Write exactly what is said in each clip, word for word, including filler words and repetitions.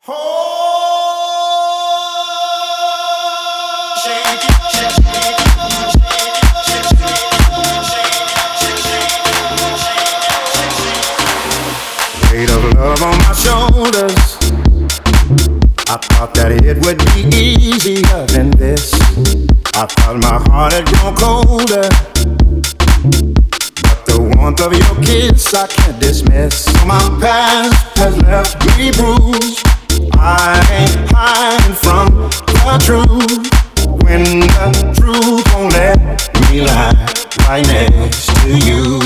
Weight of love on my shoulders. I thought that it would be easier than this. I thought my heart had grown colder, but the warmth of your kiss I can't dismiss. My past has left me bruised. I ain't hiding from the truth. When the truth won't let me lie right next to you.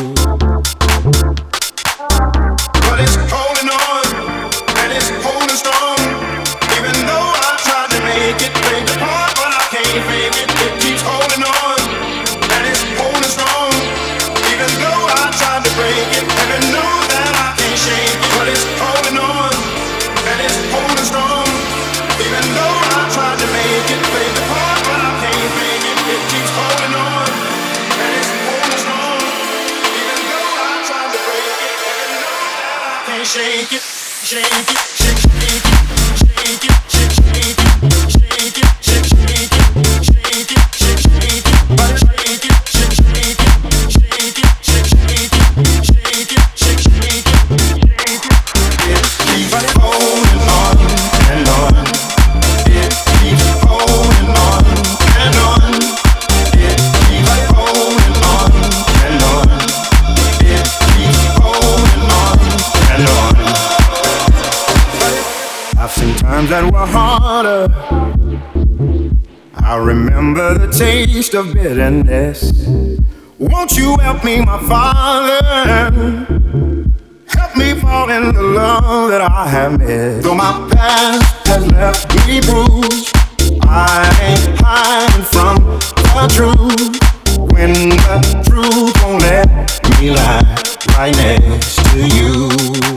But it's holding on, and it's holding strong. Even though I tried to make it break apart, but I can't fake it. It keeps holding on, and it's holding strong. Even though I tried to break it, even know that I can't shake it. But it's holding on, and it's holding strong. Even though I tried to make it break apart, but I can't fake it. It keeps holding on, and it's holding strong. Even though I tried to break it, even know that I can't shake it, shake it, shake, shake it, shake it, shake, shake it, shake it, shake, shake it, shake it, shake, shake it, but shake it, shake, shake it, shake it, shake, shake it, shake it, shake, shake it, shake it. It keeps holding on and on. It keeps holding on and on. It keeps holding on and on. It keeps holding on and on. I've seen times that were harder. I remember the taste of bitterness. Won't you help me, my Father? Help me fall in the love that I have missed. Though my past has left me bruised, I ain't hiding from the truth. When the truth won't let me lie right next to you.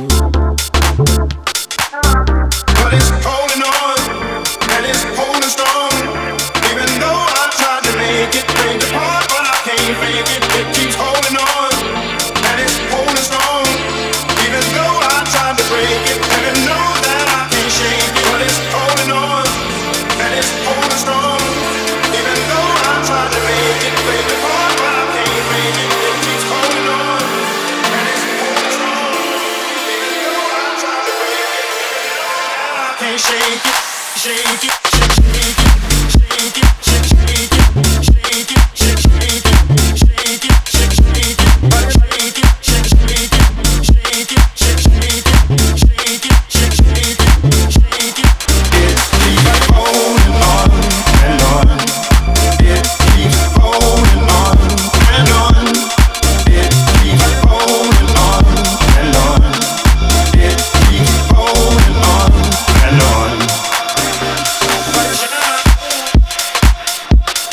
But it's holding on, and it's holding strong. Even though I tried to make it break apart, but I can't fake it. It keeps holding on, and it's holding strong. Even though I tried to break it, even know that I can't shake it. But it's holding on, and it's holding strong. Even though I tried to make it break apart, but I can't fake it. It keeps holding on, and it's holding strong. Even though I tried to break it, even know that I can't shake it, shake it, shake, shake it, shake it, shake, shake it, shake it, shake, shake it, shake it, shake, shake it, but shake it, shake, shake it, shake it, shake, shake it, shake it, shake, shake it, shake it. It keeps holding on and on. It keeps holding on and on. It keeps holding on and on. It keeps holding on and on.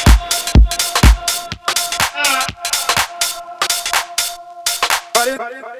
But it, but it,